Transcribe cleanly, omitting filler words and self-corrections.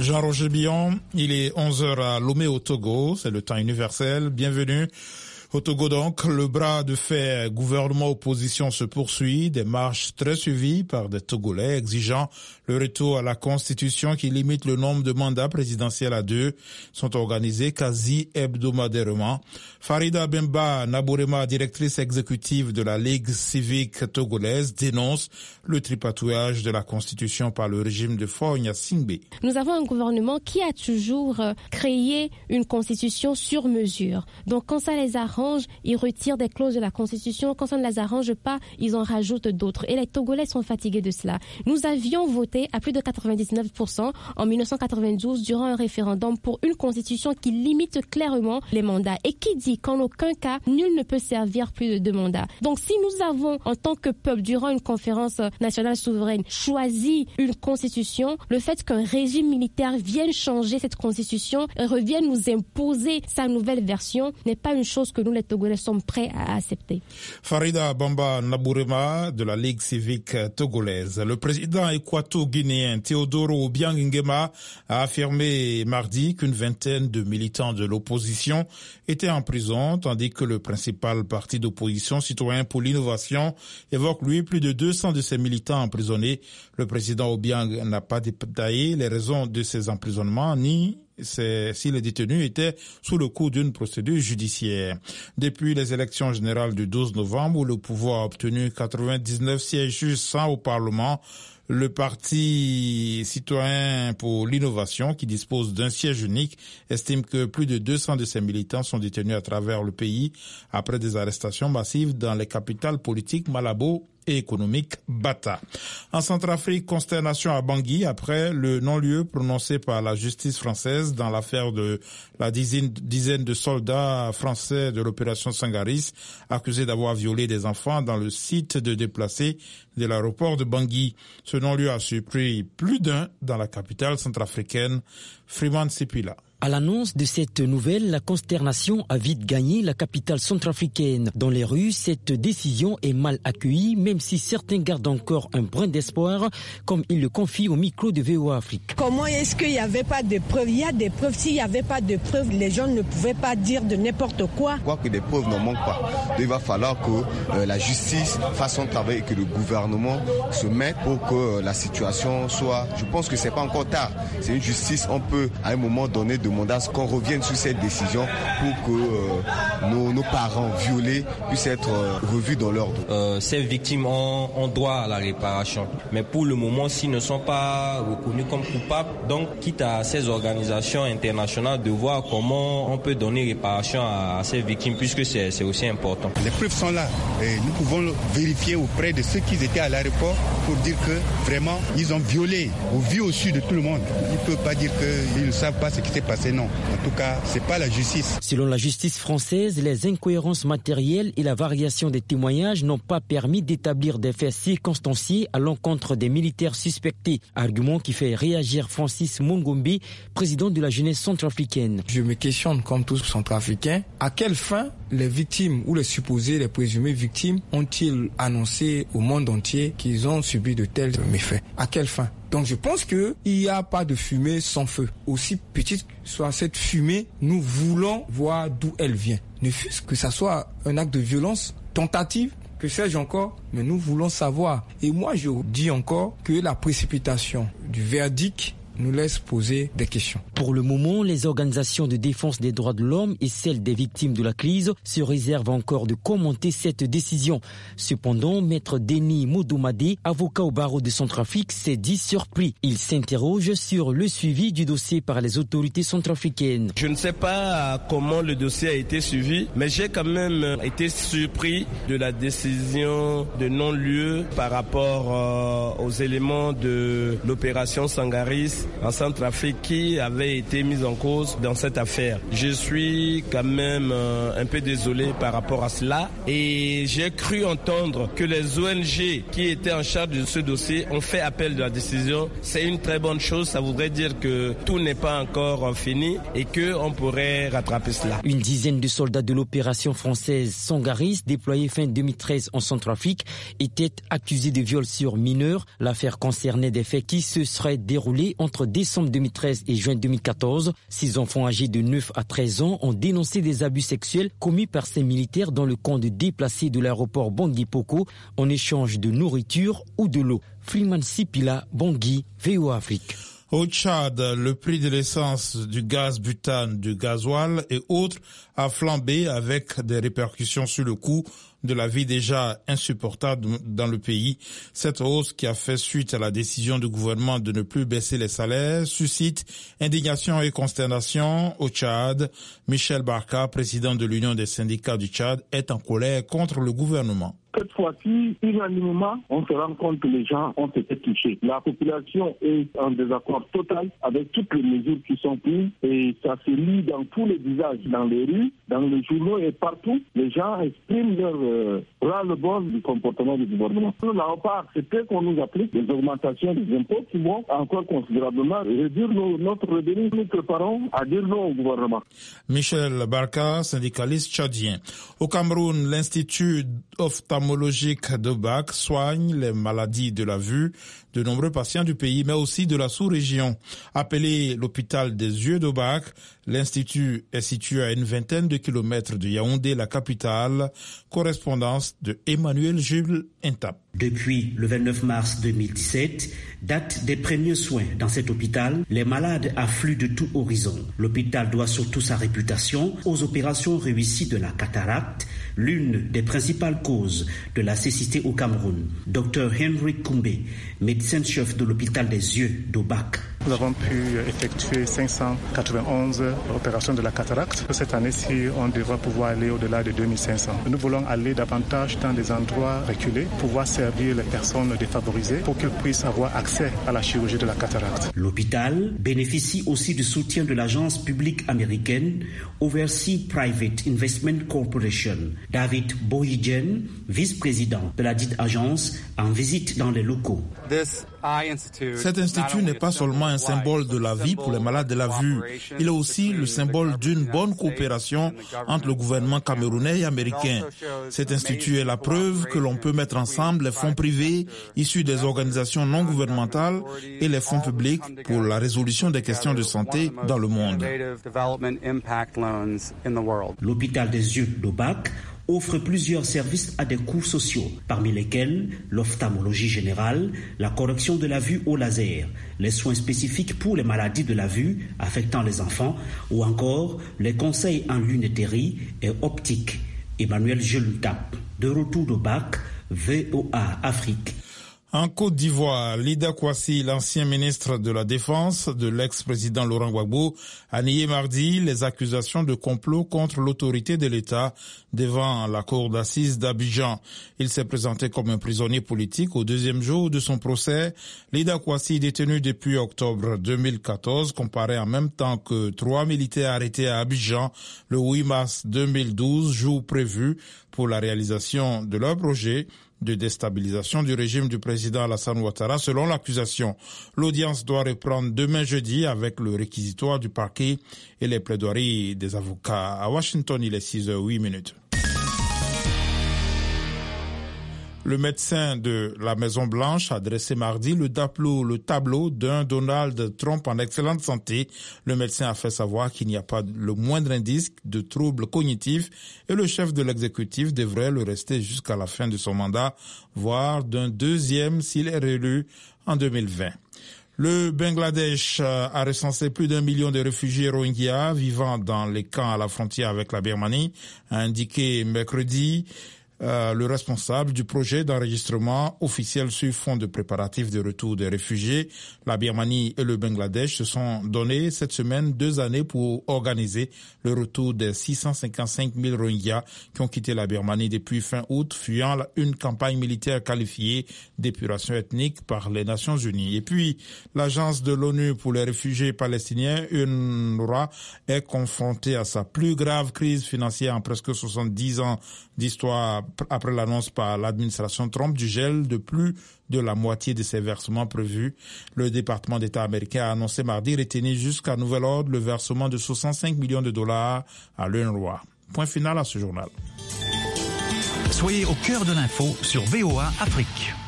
Jean-Roger Billon, il est 11h à Lomé au Togo, c'est le temps universel. Bienvenue. Au Togo donc, le bras de fer gouvernement-opposition se poursuit, des marches très suivies par des Togolais exigeant le retour à la Constitution qui limite le nombre de mandats présidentiels à 2 sont organisés quasi hebdomadairement. Farida Bemba Nabourema, directrice exécutive de la Ligue civique togolaise, dénonce le tripatouillage de la Constitution par le régime de Faure Gnassingbé. Nous avons un gouvernement qui a toujours créé une Constitution sur mesure. Donc quand ça les arrange, ils retirent des clauses de la Constitution. Quand ça ne les arrange pas, ils en rajoutent d'autres. Et les Togolais sont fatigués de cela. Nous avions voté à plus de 99% en 1992 durant un référendum pour une Constitution qui limite clairement les mandats et qui dit qu'en aucun cas, nul ne peut servir plus de 2 mandats. Donc si nous avons, en tant que peuple, durant une conférence nationale souveraine, choisi une Constitution, le fait qu'un régime militaire vienne changer cette Constitution et revienne nous imposer sa nouvelle version n'est pas une chose que nous, les Togolais, sommes prêts à accepter. Farida Bamba Nabourema de la Ligue civique togolaise. Le président équato-guinéen Teodoro Obiang Nguema a affirmé mardi qu'une vingtaine de militants de l'opposition étaient en prison, tandis que le principal parti d'opposition, Citoyens pour l'innovation, évoque lui plus de 200 de ses militants emprisonnés. Le président Obiang n'a pas détaillé les raisons de ces emprisonnements ni si les détenus étaient sous le coup d'une procédure judiciaire. Depuis les élections générales du 12 novembre, où le pouvoir a obtenu 99 sièges juste au Parlement, le parti citoyen pour l'innovation, qui dispose d'un siège unique, estime que plus de 200 de ses militants sont détenus à travers le pays après des arrestations massives dans les capitales politiques Malabo et économique Bata. En Centrafrique, consternation à Bangui après le non-lieu prononcé par la justice française dans l'affaire de la dizaine de soldats français de l'opération Sangaris accusés d'avoir violé des enfants dans le site de déplacés de l'aéroport de Bangui. Ce non-lieu a surpris plus d'un dans la capitale centrafricaine, Freeman Sipila. À l'annonce de cette nouvelle, la consternation a vite gagné la capitale centrafricaine. Dans les rues, cette décision est mal accueillie, même si certains gardent encore un brin d'espoir, comme il le confie au micro de VOA Afrique. Comment est-ce qu'il n'y avait pas de preuves? Il y a des preuves. S'il n'y avait pas de preuves, les gens ne pouvaient pas dire de n'importe quoi. Je crois que des preuves ne manquent pas. Il va falloir que la justice fasse son travail et que le gouvernement se mette pour que la situation soit... Je pense que ce n'est pas encore tard. C'est une justice, on peut à un moment donné demander à ce qu'on revienne sur cette décision pour que nos parents violés puissent être revus dans l'ordre. Ces victimes ont droit à la réparation. Mais pour le moment, s'ils ne sont pas reconnus comme coupables, donc quitte à ces organisations internationales de voir comment on peut donner réparation à ces victimes, puisque c'est aussi important. Les preuves sont là et nous pouvons vérifier auprès de ceux qui étaient à l'aéroport pour dire que vraiment ils ont violé au vu au su de tout le monde. Ils ne peuvent pas dire qu'ils ne savent pas ce qui s'est passé. Non, en tout cas, c'est pas la justice. Selon la justice française, les incohérences matérielles et la variation des témoignages n'ont pas permis d'établir des faits circonstanciés à l'encontre des militaires suspectés. Argument qui fait réagir Francis Mongombe, président de la jeunesse centrafricaine. Je me questionne, comme tous centrafricains, à quelle fin les victimes ou les présumées victimes ont-ils annoncé au monde entier qu'ils ont subi de tels méfaits? À quelle fin? Donc je pense qu'il n'y a pas de fumée sans feu. Aussi petite soit cette fumée, nous voulons voir d'où elle vient. Ne fût-ce que ça soit un acte de violence, tentative, que sais-je encore, mais nous voulons savoir. Et moi je dis encore que la précipitation du verdict nous laisse poser des questions. Pour le moment, les organisations de défense des droits de l'homme et celles des victimes de la crise se réservent encore de commenter cette décision. Cependant, Maître Denis Modomadé, avocat au barreau de Centrafrique, s'est dit surpris. Il s'interroge sur le suivi du dossier par les autorités centrafricaines. Je ne sais pas comment le dossier a été suivi, mais j'ai quand même été surpris de la décision de non-lieu par rapport aux éléments de l'opération Sangaris en Centrafrique qui avait été mise en cause dans cette affaire. Je suis quand même un peu désolé par rapport à cela et j'ai cru entendre que les ONG qui étaient en charge de ce dossier ont fait appel de la décision. C'est une très bonne chose, ça voudrait dire que tout n'est pas encore fini et qu'on pourrait rattraper cela. Une dizaine de soldats de l'opération française Sangaris, déployée fin 2013 en Centrafrique, étaient accusés de viol sur mineurs. L'affaire concernait des faits qui se seraient déroulés entre entre décembre 2013 et juin 2014, 6 enfants âgés de 9 à 13 ans ont dénoncé des abus sexuels commis par ces militaires dans le camp de déplacés de l'aéroport Bangui Poko en échange de nourriture ou de l'eau. Freeman Sipila, Bangui, VOA Afrique. Au Tchad, le prix de l'essence, du gaz butane, du gasoil et autres a flambé avec des répercussions sur le coût de la vie déjà insupportable dans le pays. Cette hausse qui a fait suite à la décision du gouvernement de ne plus baisser les salaires suscite indignation et consternation au Tchad. Michel Barka, président de l'Union des syndicats du Tchad, est en colère contre le gouvernement. Cette fois-ci, unanimement, on se rend compte que les gens ont été touchés. La population est en désaccord total avec toutes les mesures qui sont prises et ça se lit dans tous les visages, dans les rues, dans les journaux et partout. Les gens expriment leur ras-le-bol du comportement du gouvernement. Nous n'avons pas accepté qu'on nous applique des augmentations des impôts qui vont encore considérablement réduire notre revenu. Nous préparons à dire non au gouvernement. Michel Barka, syndicaliste tchadien. Au Cameroun, l'Institut ophtalmologique de Bac soigne les maladies de la vue de nombreux patients du pays, mais aussi de la sous-région. Appelé l'hôpital des yeux de Bac, l'institut est situé à une vingtaine de kilomètres de Yaoundé, la capitale. Correspondance de Emmanuel Jules Intap. Depuis le 29 mars 2017, date des premiers soins dans cet hôpital, les malades affluent de tout horizon. L'hôpital doit surtout sa réputation aux opérations réussies de la cataracte, l'une des principales causes de la cécité au Cameroun. Dr Henry Koumbe, médecin-chef de l'hôpital des yeux d'Obac. Nous avons pu effectuer 591 opérations de la cataracte. Cette année-ci, on devra pouvoir aller au-delà de 2500. Nous voulons aller davantage dans des endroits reculés, pouvoir servir les personnes défavorisées pour qu'ils puissent avoir accès à la chirurgie de la cataracte. L'hôpital bénéficie aussi du soutien de l'agence publique américaine Overseas Private Investment Corporation. David Bohidjen, vice-président de la dite agence, en visite dans les locaux. Cet institut n'est pas seulement un symbole de la vie pour les malades de la vue, il est aussi le symbole d'une bonne coopération entre le gouvernement camerounais et américain. Cet institut est la preuve que l'on peut mettre ensemble les fonds privés issus des organisations non gouvernementales et les fonds publics pour la résolution des questions de santé dans le monde. L'hôpital des yeux d'Obac offre plusieurs services à des coûts sociaux, parmi lesquels l'ophtalmologie générale, la correction de la vue au laser, les soins spécifiques pour les maladies de la vue affectant les enfants ou encore les conseils en lunetterie et optique. Emmanuel Jelutap, de retour d'Obac, VOA Afrique. En Côte d'Ivoire, Lida Kwasi, l'ancien ministre de la Défense de l'ex-président Laurent Gbagbo, a nié mardi les accusations de complot contre l'autorité de l'État devant la cour d'assises d'Abidjan. Il s'est présenté comme un prisonnier politique au deuxième jour de son procès. Lida Kwasi, détenu depuis octobre 2014, comparaît en même temps que 3 militaires arrêtés à Abidjan le 8 mars 2012, jour prévu pour la réalisation de leur projet de déstabilisation du régime du président Alassane Ouattara, selon l'accusation. L'audience doit reprendre demain jeudi avec le réquisitoire du parquet et les plaidoiries des avocats. À Washington, il est 6h08. Le médecin de la Maison-Blanche a dressé mardi le tableau d'un Donald Trump en excellente santé. Le médecin a fait savoir qu'il n'y a pas le moindre indice de troubles cognitifs et le chef de l'exécutif devrait le rester jusqu'à la fin de son mandat, voire d'un deuxième s'il est réélu en 2020. Le Bangladesh a recensé plus d'1 million de réfugiés Rohingyas vivant dans les camps à la frontière avec la Birmanie, a indiqué mercredi le responsable du projet d'enregistrement officiel sur fond de préparatifs de retour des réfugiés. La Birmanie et le Bangladesh se sont donné cette semaine 2 années pour organiser le retour des 655 000 Rohingyas qui ont quitté la Birmanie depuis fin août, fuyant une campagne militaire qualifiée d'épuration ethnique par les Nations Unies. Et puis, l'agence de l'ONU pour les réfugiés palestiniens, UNRWA, est confrontée à sa plus grave crise financière en presque 70 ans d'histoire après l'annonce par l'administration Trump du gel de plus de la moitié de ses versements prévus. Le département d'État américain a annoncé mardi retenir jusqu'à nouvel ordre le versement de 65 millions de dollars à l'UNRWA. Point final à ce journal. Soyez au cœur de l'info sur VOA Afrique.